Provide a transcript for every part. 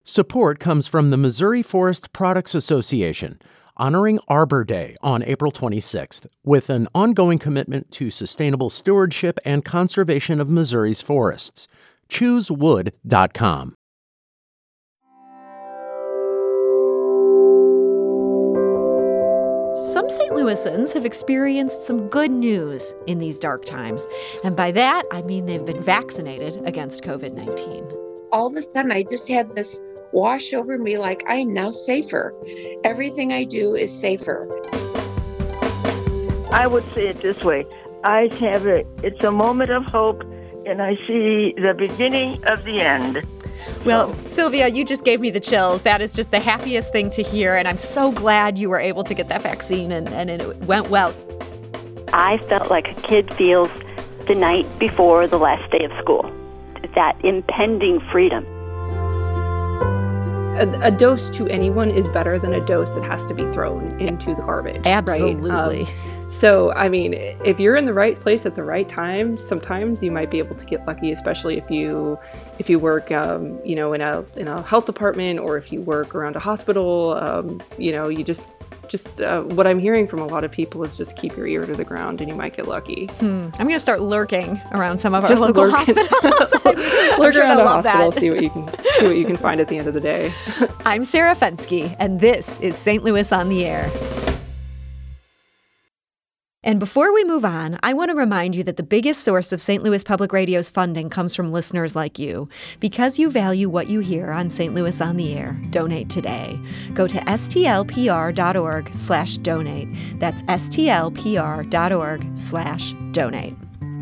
Support comes from the Missouri Forest Products Association, honoring Arbor Day on April 26th, with an ongoing commitment to sustainable stewardship and conservation of Missouri's forests. ChooseWood.com. Some St. Louisans have experienced some good news in these dark times. And by that, I mean they've been vaccinated against COVID-19. All of a sudden, I just had this wash over me like I'm now safer. Everything I do is safer. I would say it this way. It's a moment of hope, and I see the beginning of the end. Well, Sylvia, you just gave me the chills. That is just the happiest thing to hear, and I'm so glad you were able to get that vaccine and it went well. I felt like a kid feels the night before the last day of school. That impending freedom. A dose to anyone is better than a dose that has to be thrown into the garbage. Absolutely. Right? So, I mean, if you're in the right place at the right time, sometimes you might be able to get lucky, especially if you work, in a health department, or if you work around a hospital. You just what I'm hearing from a lot of people is just keep your ear to the ground and you might get lucky. I'm going to start lurking around some of our local hospitals. Lurk around a hospital, see what you can find at the end of the day. I'm Sarah Fenske, and this is St. Louis on the Air. And before we move on, I want to remind you that the biggest source of St. Louis Public Radio's funding comes from listeners like you. Because you value what you hear on St. Louis on the Air, donate today. Go to stlpr.org/donate. That's stlpr.org/donate.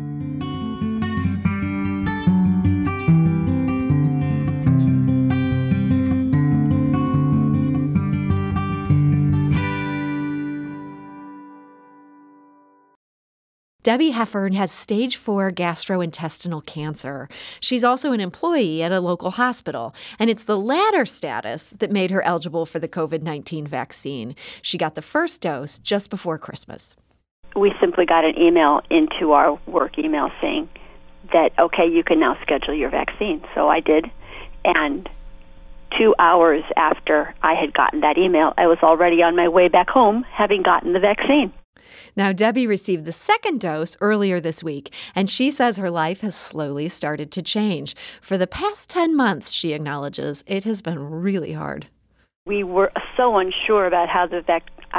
Debbie Heffern has stage 4 gastrointestinal cancer. She's also an employee at a local hospital, and it's the latter status that made her eligible for the COVID-19 vaccine. She got the first dose just before Christmas. We simply got an email into our work email saying that, okay, you can now schedule your vaccine. So I did, and 2 hours after I had gotten that email, I was already on my way back home, having gotten the vaccine. Now, Debbie received the second dose earlier this week, and she says her life has slowly started to change. For the past 10 months, she acknowledges, it has been really hard. We were so unsure about how the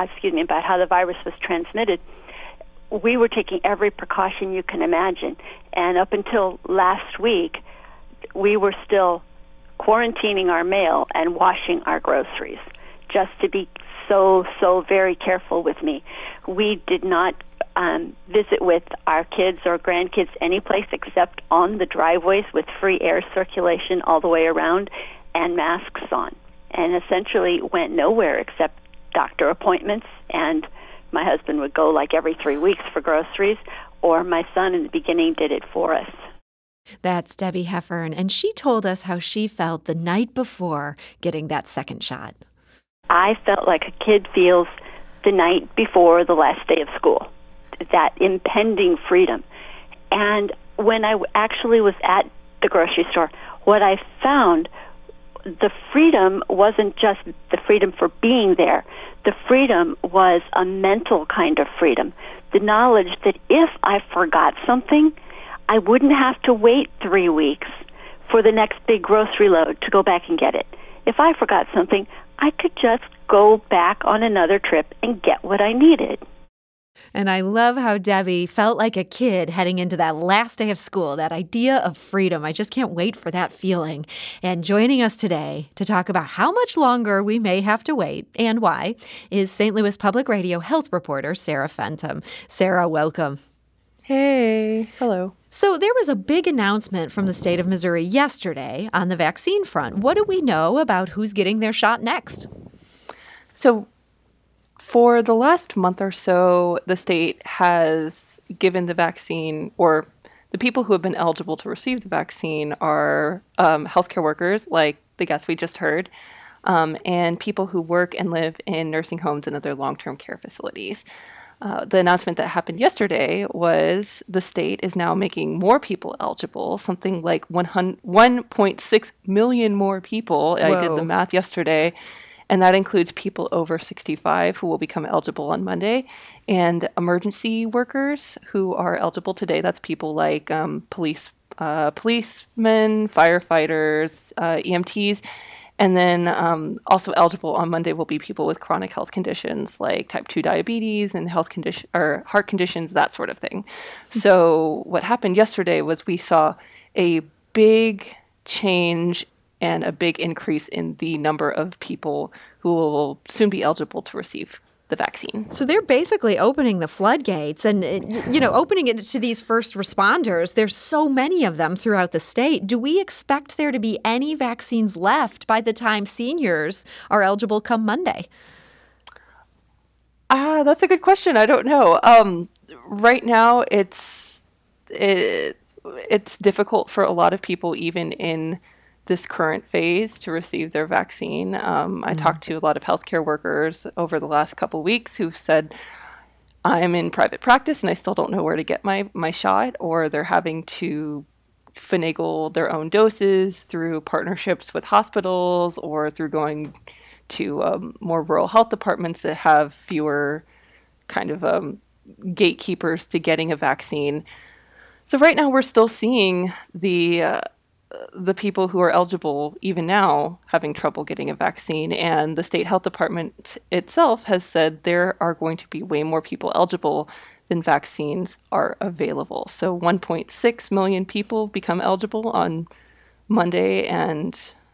virus was transmitted. We were taking every precaution you can imagine, and up until last week, we were still quarantining our mail and washing our groceries, just to be so very careful with me. We did not visit with our kids or grandkids any place except on the driveways with free air circulation all the way around and masks on, and essentially went nowhere except doctor appointments, and my husband would go like every 3 weeks for groceries, or my son in the beginning did it for us. That's Debbie Heffern, and she told us how she felt the night before getting that second shot. I felt like a kid feels the night before the last day of school, that impending freedom. And when I actually was at the grocery store, what I found, the freedom wasn't just the freedom for being there. The freedom was a mental kind of freedom. The knowledge that if I forgot something, I wouldn't have to wait 3 weeks for the next big grocery load to go back and get it. If I forgot something, I could just go back on another trip and get what I needed. And I love how Debbie felt like a kid heading into that last day of school, that idea of freedom. I just can't wait for that feeling. And joining us today to talk about how much longer we may have to wait and why is St. Louis Public Radio health reporter Sarah Fenton. Sarah, welcome. Hey, hello. So there was a big announcement from the state of Missouri yesterday on the vaccine front. What do we know about who's getting their shot next? So for the last month or so, the state has given the vaccine, or the people who have been eligible to receive the vaccine are healthcare workers, like the guest we just heard, and people who work and live in nursing homes and other long-term care facilities. The announcement that happened yesterday was the state is now making more people eligible, something like 1.6 million more people. Whoa. I did the math yesterday, and that includes people over 65 who will become eligible on Monday, and emergency workers who are eligible today. That's people like policemen, firefighters, EMTs. And then also eligible on Monday will be people with chronic health conditions like type 2 diabetes and heart conditions, that sort of thing. So what happened yesterday was we saw a big change and a big increase in the number of people who will soon be eligible to receive the vaccine. So they're basically opening the floodgates and, opening it to these first responders. There's so many of them throughout the state. Do we expect there to be any vaccines left by the time seniors are eligible come Monday? That's a good question. I don't know. Right now, it's difficult for a lot of people, even in this current phase, to receive their vaccine. I talked to a lot of healthcare workers over the last couple of weeks who've said, I'm in private practice and I still don't know where to get my shot, or they're having to finagle their own doses through partnerships with hospitals or through going to more rural health departments that have fewer kind of gatekeepers to getting a vaccine. So right now we're still seeing the people who are eligible, even now, having trouble getting a vaccine. And the state health department itself has said there are going to be way more people eligible than vaccines are available. So 1.6 million people become eligible on Monday. And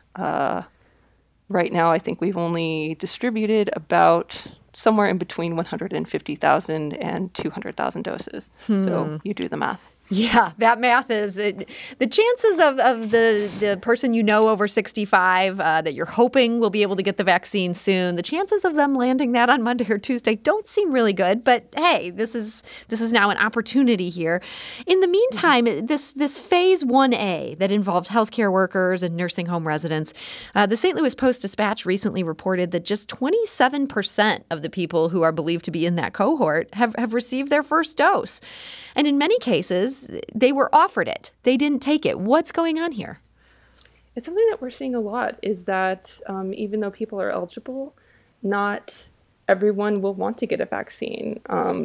right now, I think we've only distributed about somewhere in between 150,000 and 200,000 doses. So you do the math. Yeah, that math is the chances of the person over 65 that you're hoping will be able to get the vaccine soon. The chances of them landing that on Monday or Tuesday don't seem really good. But hey, this is now an opportunity here. In the meantime, this phase 1A that involved healthcare workers and nursing home residents, the St. Louis Post-Dispatch recently reported that just 27% of the people who are believed to be in that cohort have received their first dose. And in many cases, they were offered it. They didn't take it. What's going on here? It's something that we're seeing a lot is that even though people are eligible, not everyone will want to get a vaccine.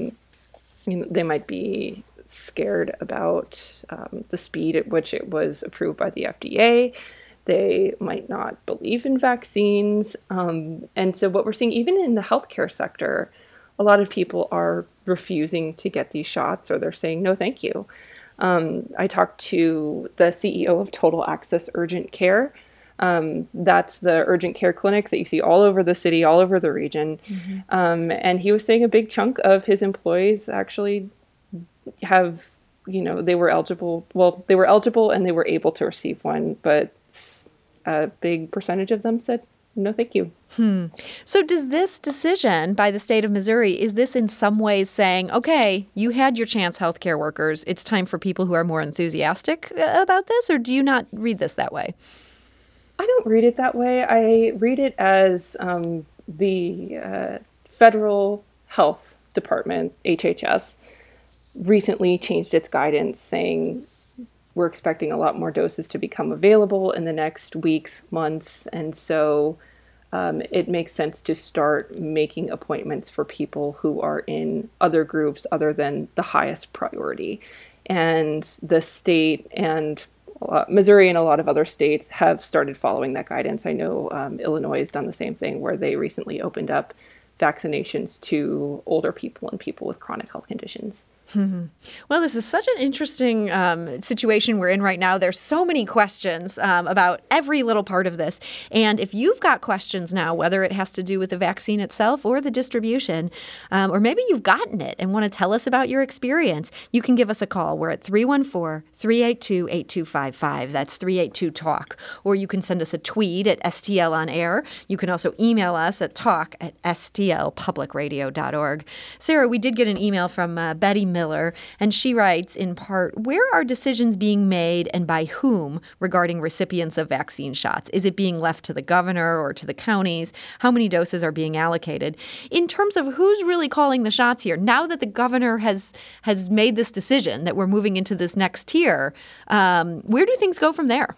They might be scared about the speed at which it was approved by the FDA. They might not believe in vaccines. And so what we're seeing even in the healthcare sector, a lot of people are refusing to get these shots, or they're saying, no, thank you. I talked to the CEO of Total Access Urgent Care. That's the urgent care clinics that you see all over the city, all over the region. And he was saying a big chunk of his employees actually have, they were eligible. Well, they were eligible and they were able to receive one, but a big percentage of them said, no, thank you. So does this decision by the state of Missouri, is this in some ways saying, okay, you had your chance, healthcare workers, it's time for people who are more enthusiastic about this, or do you not read this that way? I don't read it that way. I read it as the Federal Health Department, HHS, recently changed its guidance saying we're expecting a lot more doses to become available in the next weeks, months, and so it makes sense to start making appointments for people who are in other groups other than the highest priority. And the state and Missouri and a lot of other states have started following that guidance. I know Illinois has done the same thing, where they recently opened up vaccinations to older people and people with chronic health conditions. Well, this is such an interesting situation we're in right now. There's so many questions about every little part of this. And if you've got questions now, whether it has to do with the vaccine itself or the distribution, or maybe you've gotten it and want to tell us about your experience, you can give us a call. We're at 314-382-8255. That's 382-TALK. Or you can send us a tweet at STL on air. You can also email us at talk@stlpublicradio.org. Sarah, we did get an email from Betty Miller Miller, and she writes, in part, where are decisions being made and by whom regarding recipients of vaccine shots? Is it being left to the governor or to the counties? How many doses are being allocated? In terms of who's really calling the shots here, now that the governor has made this decision that we're moving into this next tier, where do things go from there?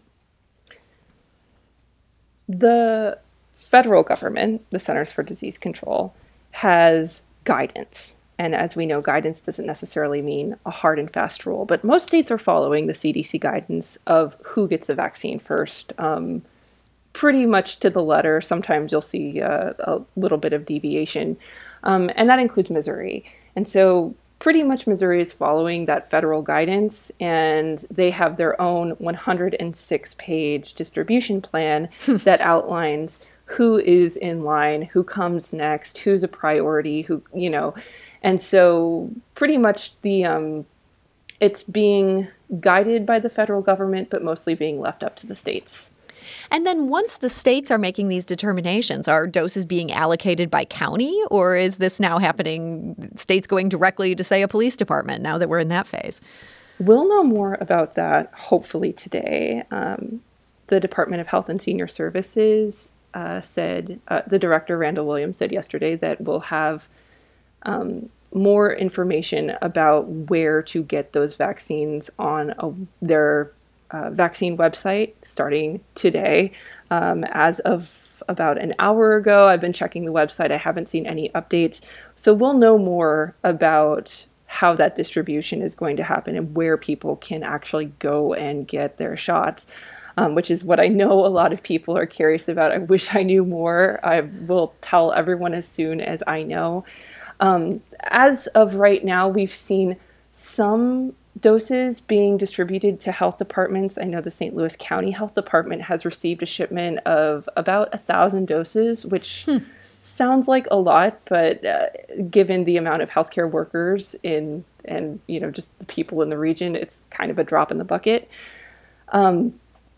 The federal government, the Centers for Disease Control, has guidance. And as we know, guidance doesn't necessarily mean a hard and fast rule, but most states are following the CDC guidance of who gets the vaccine first, pretty much to the letter. Sometimes you'll see a little bit of deviation, and that includes Missouri. And so pretty much Missouri is following that federal guidance, and they have their own 106-page distribution plan that outlines who is in line, who comes next, who's a priority, and so pretty much it's being guided by the federal government, but mostly being left up to the states. And then once the states are making these determinations, are doses being allocated by county, or is this now happening, states going directly to, say, a police department now that we're in that phase? We'll know more about that hopefully today. The Department of Health and Senior Services said, the director, Randall Williams, said yesterday that we'll have more information about where to get those vaccines on their vaccine website starting today. As of about an hour ago, I've been checking the website. I haven't seen any updates. So we'll know more about how that distribution is going to happen and where people can actually go and get their shots, which is what I know a lot of people are curious about. I wish I knew more. I will tell everyone as soon as I know. As of right now, we've seen some doses being distributed to health departments. I know the St. Louis County Health Department has received a shipment of about 1,000 doses, which sounds like a lot, but given the amount of healthcare workers and just the people in the region, it's kind of a drop in the bucket. But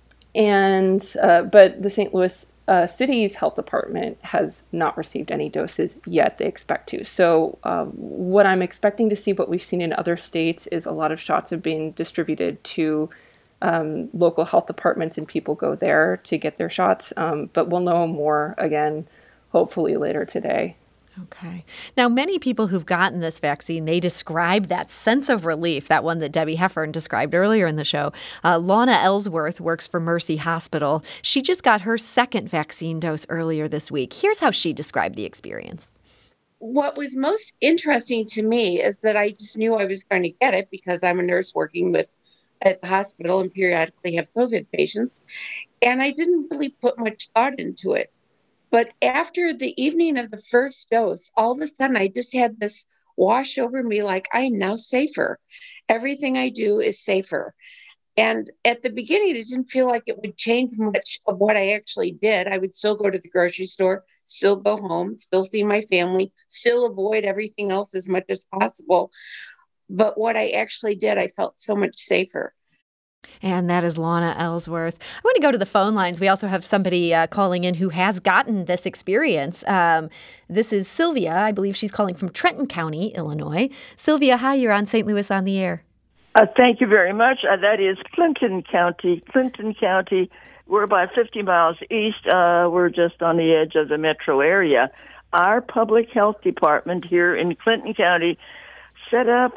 the St. Louis City's health department has not received any doses yet. They expect to. So what I'm expecting to see, what we've seen in other states, is a lot of shots have been distributed to local health departments, and people go there to get their shots. But we'll know more, again, hopefully later today. Okay. Now, many people who've gotten this vaccine, they describe that sense of relief, that one that Debbie Heffern described earlier in the show. Lana Ellsworth works for Mercy Hospital. She just got her second vaccine dose earlier this week. Here's how she described the experience. What was most interesting to me is that I just knew I was going to get it because I'm a nurse working at the hospital and periodically have COVID patients. And I didn't really put much thought into it. But after the evening of the first dose, all of a sudden I just had this wash over me like I'm now safer. Everything I do is safer. And at the beginning, it didn't feel like it would change much of what I actually did. I would still go to the grocery store, still go home, still see my family, still avoid everything else as much as possible. But what I actually did, I felt so much safer. And that is Lana Ellsworth. I want to go to the phone lines. We also have somebody calling in who has gotten this experience. This is Sylvia. I believe she's calling from Trenton County, Illinois. Sylvia, hi, you're on St. Louis on the Air. Thank you very much. That is Clinton County. Clinton County, we're about 50 miles east. We're just on the edge of the metro area. Our public health department here in Clinton County set up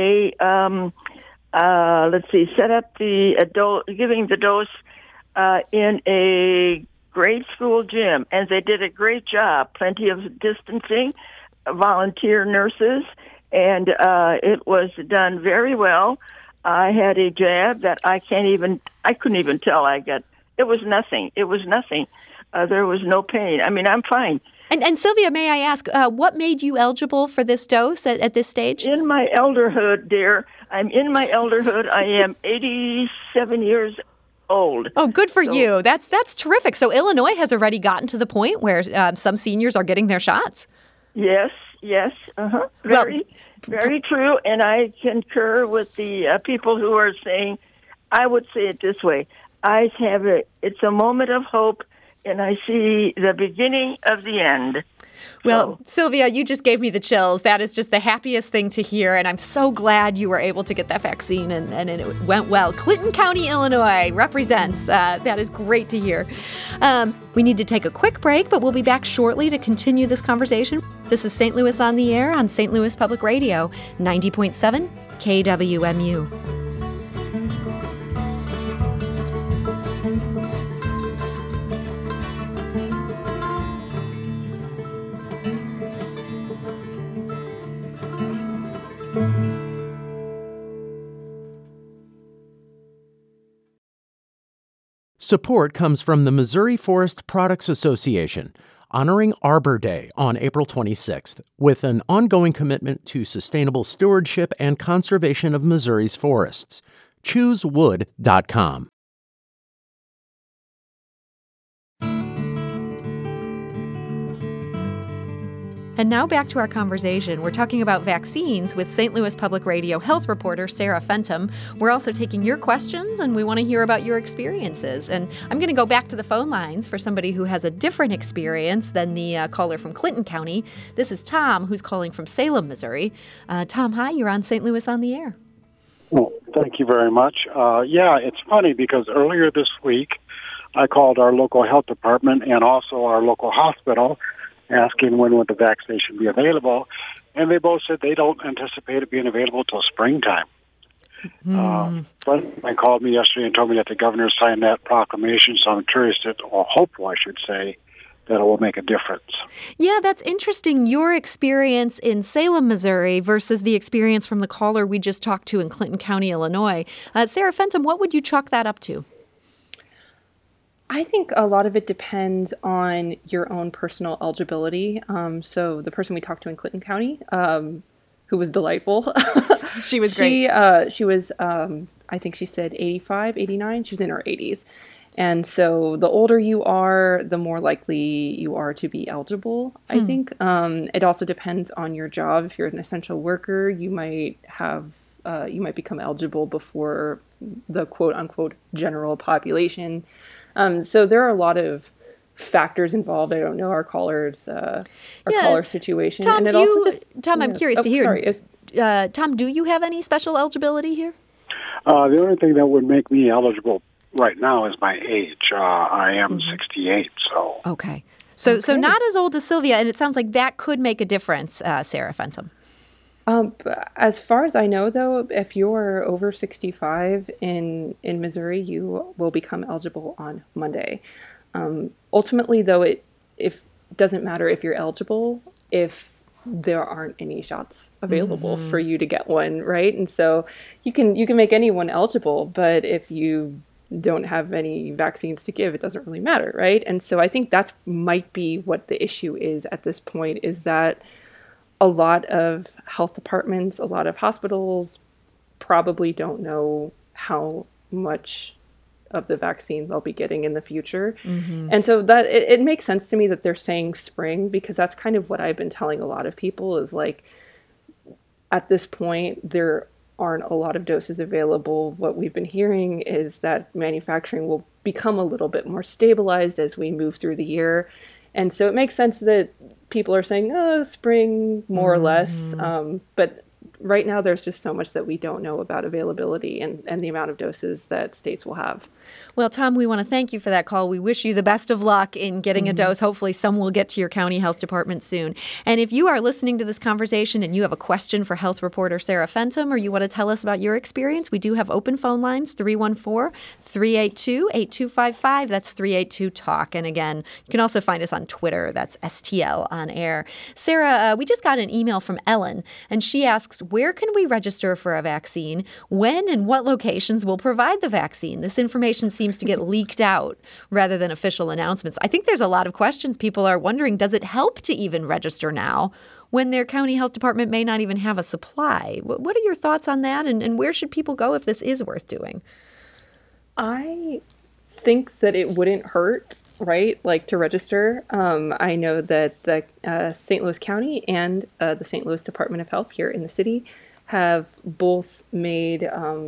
giving the dose in a grade school gym, and they did a great job. Plenty of distancing, volunteer nurses, and it was done very well. I had a jab that I couldn't even tell I got. It was nothing. There was no pain. I mean, I'm fine. And Sylvia, may I ask, what made you eligible for this dose at this stage? In my elderhood, dear. I'm in my elderhood. I am 87 years old. Oh, good for you. That's terrific. So Illinois has already gotten to the point where some seniors are getting their shots. Yes. Very true. And I concur with the people who are saying, I would say it this way. It's a moment of hope, and I see the beginning of the end. Well, Sylvia, you just gave me the chills. That is just the happiest thing to hear, and I'm so glad you were able to get that vaccine and it went well. Clinton County, Illinois represents. That is great to hear. We need to take a quick break, but we'll be back shortly to continue this conversation. This is St. Louis on the Air on St. Louis Public Radio, 90.7 KWMU. Support comes from the Missouri Forest Products Association, honoring Arbor Day on April 26th with an ongoing commitment to sustainable stewardship and conservation of Missouri's forests. ChooseWood.com. And now back to our conversation. We're talking about vaccines with St. Louis Public Radio health reporter Sarah Fenton. We're also taking your questions, and we want to hear about your experiences. And I'm going to go back to the phone lines for somebody who has a different experience than the caller from Clinton County. This is Tom, who's calling from Salem, Missouri. Tom, hi, you're on St. Louis on the Air. Well, thank you very much. It's funny because earlier this week, I called our local health department and also our local hospital asking when would the vaccination be available, and they both said they don't anticipate it being available till springtime. But they called me yesterday and told me that the governor signed that proclamation, so I'm curious, or hopeful, I should say, that it will make a difference. Yeah, that's interesting. Your experience in Salem, Missouri versus the experience from the caller we just talked to in Clinton County, Illinois. Sarah Fenton, what would you chalk that up to? I think a lot of it depends on your own personal eligibility. So the person we talked to in Clinton County, who was delightful. She was great. She was, I think she said 85, 89. She was in her 80s. And so the older you are, the more likely you are to be eligible, I think. It also depends on your job. If you're an essential worker, you might become eligible before the quote unquote general population. So there are a lot of factors involved. I don't know our caller's situation. Tom, and it Tom, I'm curious to hear. Sorry, Tom, do you have any special eligibility here? The only thing that would make me eligible right now is my age. I am 68, so. Okay. So not as old as Sylvia, and it sounds like that could make a difference, Sarah Fenton. As far as I know, though, if you're over 65 in Missouri, you will become eligible on Monday. Ultimately, though, it doesn't matter if you're eligible if there aren't any shots available for you to get one, right? And so you can make anyone eligible, but if you don't have any vaccines to give, it doesn't really matter, right? And so I think that's might be what the issue is at this point, is that a lot of health departments, a lot of hospitals probably don't know how much of the vaccine they'll be getting in the future. And so that it makes sense to me that they're saying spring, because that's kind of what I've been telling a lot of people is like, at this point, there aren't a lot of doses available. What we've been hearing is that manufacturing will become a little bit more stabilized as we move through the year. And so it makes sense that people are saying, spring, more or less. But right now, there's just so much that we don't know about availability and the amount of doses that states will have. Well, Tom, we want to thank you for that call. We wish you the best of luck in getting a dose. Hopefully some will get to your county health department soon. And if you are listening to this conversation and you have a question for health reporter Sarah Fenton, or you want to tell us about your experience, we do have open phone lines, 314-382-8255. That's 382-TALK. And again, you can also find us on Twitter. That's STL on air. Sarah, we just got an email from Ellen, and she asks, where can we register for a vaccine? When and what locations will provide the vaccine? This information seems to get leaked out rather than official announcements. I think there's a lot of questions. People are wondering, does it help to even register now when their county health department may not even have a supply? What are your thoughts on that, and where should people go if this is worth doing? I think that it wouldn't hurt, right, like to register. I know that the St. Louis County and the St. Louis Department of Health here in the city have both made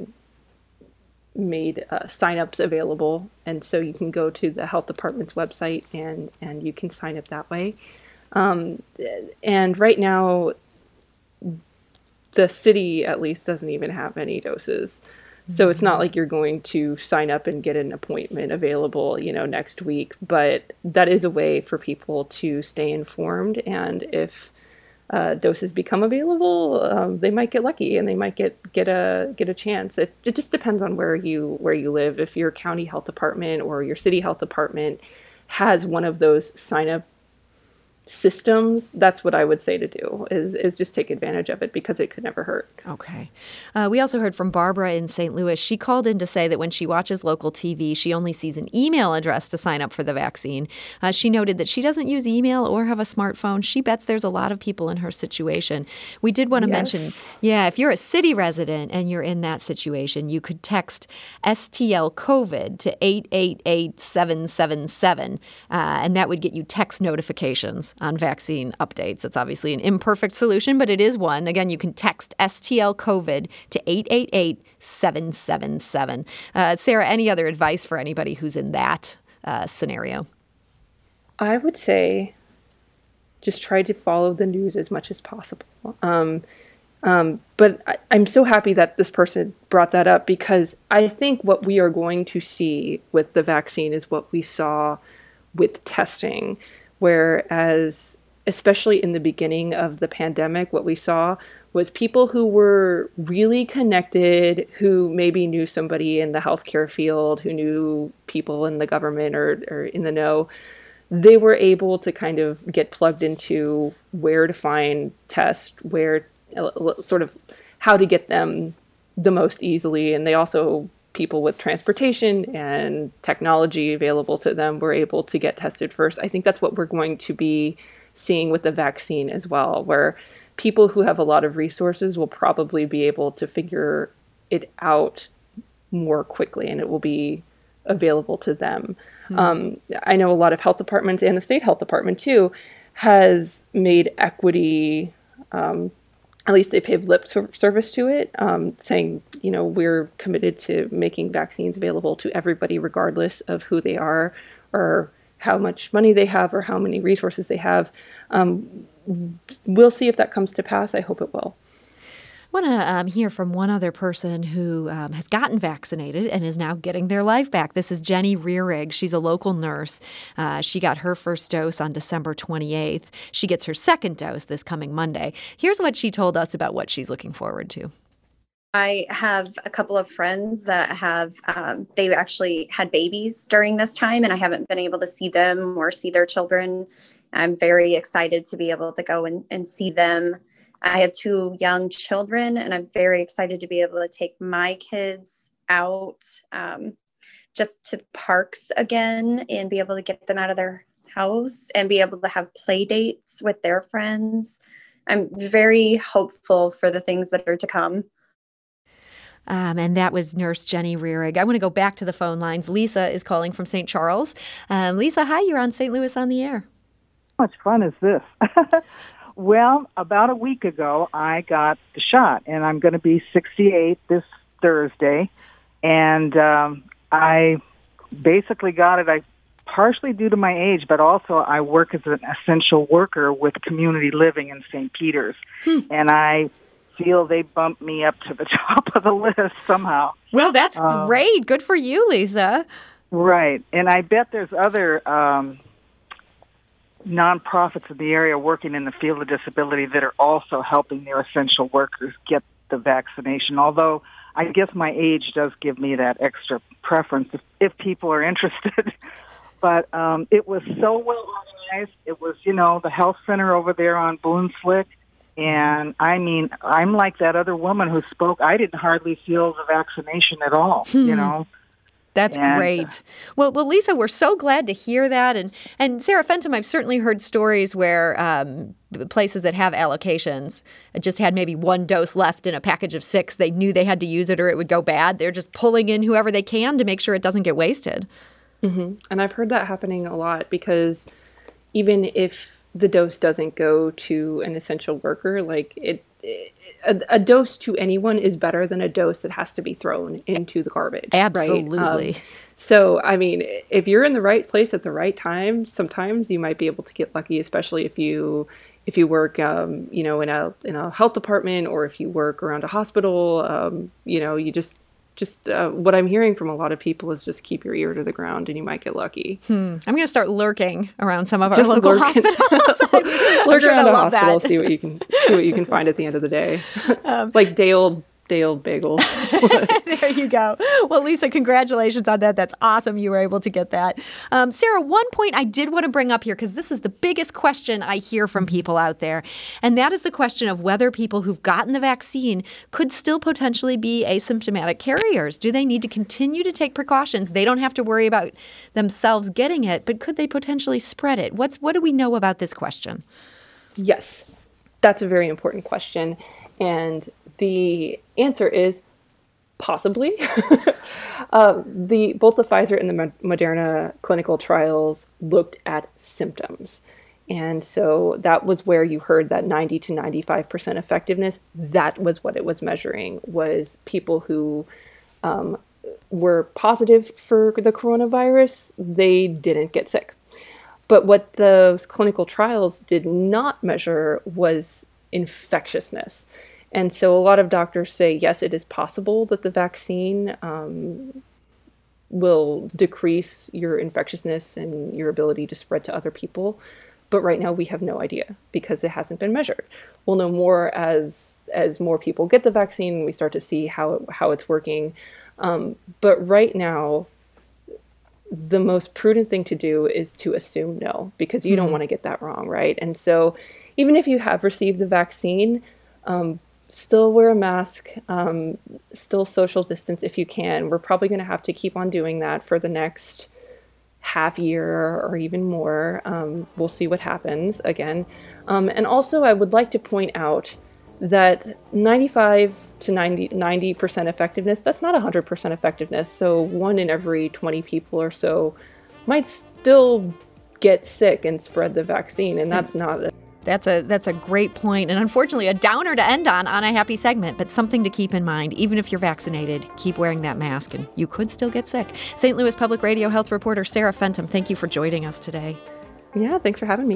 sign-ups available, and so you can go to the health department's website and you can sign up that way. And right now, the city at least doesn't even have any doses. So it's not like you're going to sign up and get an appointment available, next week. But that is a way for people to stay informed. And if doses become available, they might get lucky and they might get a chance. It just depends on where you live. If your county health department or your city health department has one of those sign up systems, that's what I would say to do is just take advantage of it because it could never hurt. Okay. We also heard from Barbara in St. Louis. She called in to say that when she watches local TV, she only sees an email address to sign up for the vaccine. She noted that she doesn't use email or have a smartphone. She bets there's a lot of people in her situation. We did want to mention, if you're a city resident and you're in that situation, you could text STL COVID to 888-777, and that would get you text notifications on vaccine updates. It's obviously an imperfect solution, but it is one. Again, you can text STL COVID to 888-777. Sarah, any other advice for anybody who's in that scenario? I would say just try to follow the news as much as possible. But I'm so happy that this person brought that up because I think what we are going to see with the vaccine is what we saw with testing. Whereas, especially in the beginning of the pandemic, what we saw was people who were really connected, who maybe knew somebody in the healthcare field, who knew people in the government or in the know, they were able to kind of get plugged into where to find tests, where sort of how to get them the most easily. And they also, people with transportation and technology available to them were able to get tested first. I think that's what we're going to be seeing with the vaccine as well, where people who have a lot of resources will probably be able to figure it out more quickly and it will be available to them. I know a lot of health departments and the state health department too has made equity, at least they paid lip service to it, saying, we're committed to making vaccines available to everybody, regardless of who they are or how much money they have or how many resources they have. We'll see if that comes to pass. I hope it will. I want to hear from one other person who has gotten vaccinated and is now getting their life back. This is Jenny Rearig. She's a local nurse. She got her first dose on December 28th. She gets her second dose this coming Monday. Here's what she told us about what she's looking forward to. I have a couple of friends that have, they actually had babies during this time, and I haven't been able to see them or see their children. I'm very excited to be able to go and see them. I have 2 young children, and I'm very excited to be able to take my kids out just to parks again and be able to get them out of their house and be able to have play dates with their friends. I'm very hopeful for the things that are to come. And that was Nurse Jenny Rearig. I want to go back to the phone lines. Lisa is calling from St. Charles. Lisa, hi, you're on St. Louis on the Air. How much fun is this? Well, about a week ago, I got the shot, and I'm going to be 68 this Thursday. And I basically got it, partially due to my age, but also I work as an essential worker with community living in St. Peter's. And I feel they bumped me up to the top of the list somehow. Well, that's great. Good for you, Lisa. Right. And I bet there's other nonprofits in the area working in the field of disability that are also helping their essential workers get the vaccination, although I guess my age does give me that extra preference if people are interested. But it was so well organized. It was, the health center over there on Boone Slick. And I mean, I'm like that other woman who spoke. I didn't hardly feel the vaccination at all, That's great. Well, Lisa, we're so glad to hear that. And Sarah Fenton, I've certainly heard stories where places that have allocations just had maybe 1 dose left in a package of 6. They knew they had to use it or it would go bad. They're just pulling in whoever they can to make sure it doesn't get wasted. Mm-hmm. And I've heard that happening a lot because even if the dose doesn't go to an essential worker, like a dose to anyone is better than a dose that has to be thrown into the garbage. Absolutely. Right? So, I mean, if you're in the right place at the right time, sometimes you might be able to get lucky, especially if you work, you know, in a health department, or if you work around a hospital. You know, you just what I'm hearing from a lot of people is just keep your ear to the ground and you might get lucky. I'm going to start lurking around some of our local hospitals. Lurk around a hospital, see what you can find at the end of the day. Like day old bagels. There you go. Well, Lisa, congratulations on that. That's awesome you were able to get that. Sarah, one point I did want to bring up here, because this is the biggest question I hear from people out there, and that is the question of whether people who've gotten the vaccine could still potentially be asymptomatic carriers. Do they need to continue to take precautions? They don't have to worry about themselves getting it, but could they potentially spread it? What do we know about this question? Yes, that's a very important question. And the answer is possibly. Both the Pfizer and the Moderna clinical trials looked at symptoms. And so that was where you heard that 90 to 95% effectiveness. That was what it was measuring, was people who were positive for the coronavirus, they didn't get sick. But what those clinical trials did not measure was infectiousness. And so a lot of doctors say, yes, it is possible that the vaccine will decrease your infectiousness and your ability to spread to other people. But right now we have no idea because it hasn't been measured. We'll know more as more people get the vaccine and we start to see how it's working. But right now, the most prudent thing to do is to assume no, because you don't want to get that wrong, right? And so even if you have received the vaccine, still wear a mask, still social distance if you can. We're probably going to have to keep on doing that for the next half year or even more. We'll see what happens again. And also I would like to point out that 95 to 90% effectiveness, that's not 100% effectiveness. So 1 in every 20 people or so might still get sick and spread the vaccine. And that's not That's a great point, and unfortunately a downer to end on a happy segment, but something to keep in mind. Even if you're vaccinated, keep wearing that mask and you could still get sick. St. Louis Public Radio health reporter Sarah Fenton, thank you for joining us today. Yeah, thanks for having me.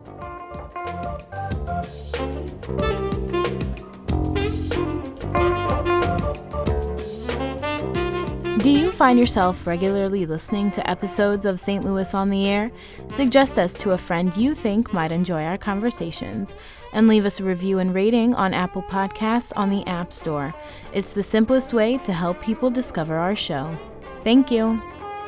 Do you find yourself regularly listening to episodes of St. Louis on the Air? Suggest us to a friend you think might enjoy our conversations, and leave us a review and rating on Apple Podcasts on the App Store. It's the simplest way to help people discover our show. Thank you.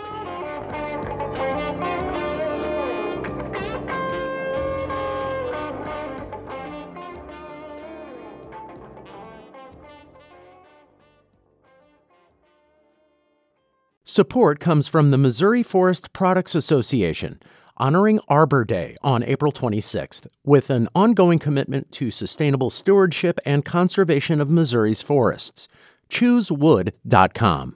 Support comes from the Missouri Forest Products Association, honoring Arbor Day on April 26th with an ongoing commitment to sustainable stewardship and conservation of Missouri's forests. ChooseWood.com.